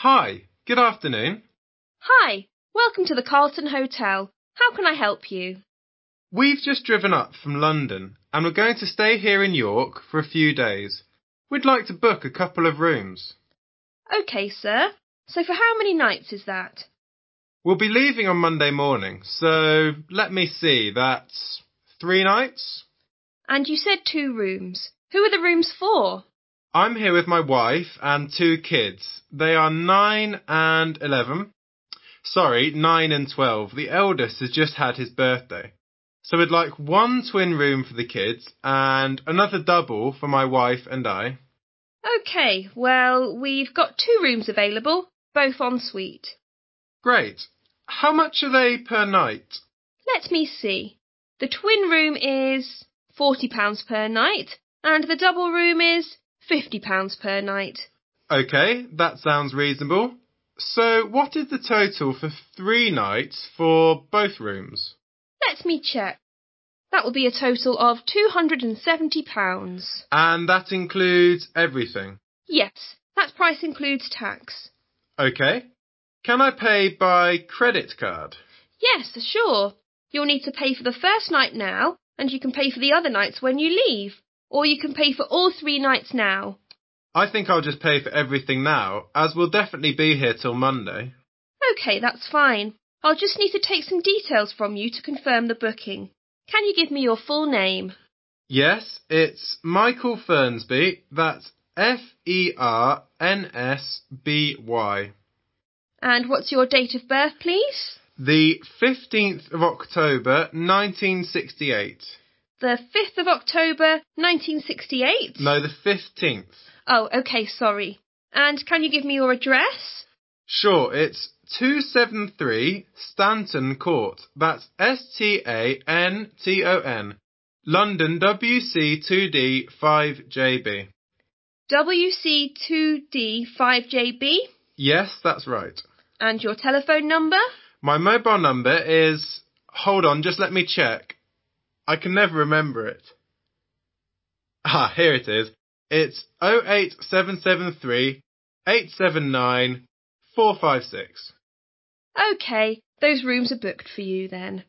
Hi, good afternoon. Hi, welcome to the Carlton Hotel. How can I help you? We've just driven up from London and we're going to stay here in York for a few days. We'd like to book a couple of rooms. OK, sir. So for how many nights is that? We'll be leaving on Monday morning, so let me see, that's 3 nights? And you said 2 rooms. Who are the rooms for? I'm here with my wife and 2 kids. They are 9 and 11. Sorry, 9 and 12. The eldest has just had his birthday. So we'd like 1 twin room for the kids and another double for my wife and I. OK, well, we've got 2 rooms available, both en suite. Great. How much are they per night? Let me see. The twin room is £40 per night and the double room is £50 per night. OK, that sounds reasonable. So what is the total for 3 nights for both rooms? Let me check. That will be a total of £270. And that includes everything? Yes, that price includes tax. OK. Can I pay by credit card? Yes, sure. You'll need to pay for the first night now, and you can pay for the other nights when you leave. Or you can pay for all 3 nights now. I think I'll just pay for everything now, as we'll definitely be here till Monday. OK, that's fine. I'll just need to take some details from you to confirm the booking. Can you give me your full name? Yes, it's Michael Fernsby. That's Fernsby. And what's your date of birth, please? The 15th of October, 1968. The 5th of October, 1968? No, the 15th. Oh, OK, sorry. And can you give me your address? Sure, it's 273 Stanton Court. That's Stanton. London WC2D 5JB. WC2D 5JB? Yes, that's right. And your telephone number? My mobile number is... Hold on, just let me check. I can never remember it. Here it is. It's 08773 879 456. OK, those rooms are booked for you then.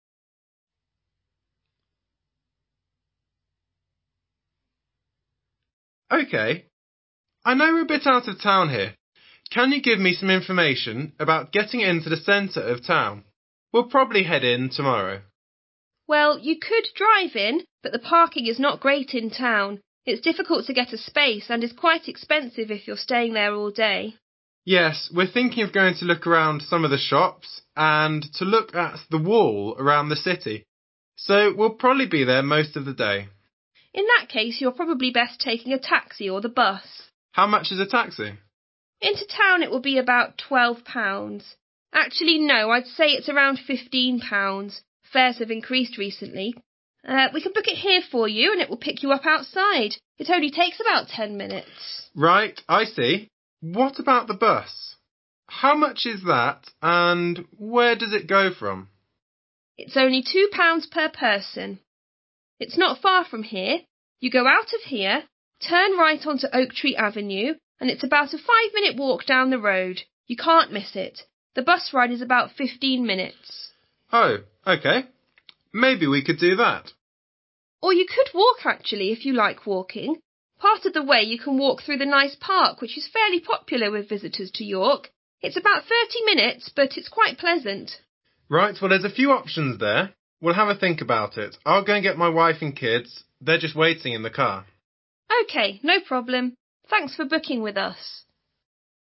OK. I know we're a bit out of town here. Can you give me some information about getting into the centre of town? We'll probably head in tomorrow. Well, you could drive in, but the parking is not great in town. It's difficult to get a space and is quite expensive if you're staying there all day. Yes, we're thinking of going to look around some of the shops and to look at the wall around the city. So we'll probably be there most of the day. In that case, you're probably best taking a taxi or the bus. How much is a taxi? Into town it will be about £12. Actually, no, I'd say it's around £15. Fares have increased recently. We can book it here for you and it will pick you up outside. It only takes about 10 minutes. Right, I see. What about the bus? How much is that and where does it go from? It's only £2 per person. It's not far from here. You go out of here, turn right onto Oak Tree Avenue, and it's about a 5-minute walk down the road. You can't miss it. The bus ride is about 15 minutes. Oh, OK. Maybe we could do that. Or you could walk, actually, if you like walking. Part of the way you can walk through the nice park, which is fairly popular with visitors to York. It's about 30 minutes, but it's quite pleasant. Right, well, there's a few options there. We'll have a think about it. I'll go and get my wife and kids. They're just waiting in the car. OK, no problem. Thanks for booking with us.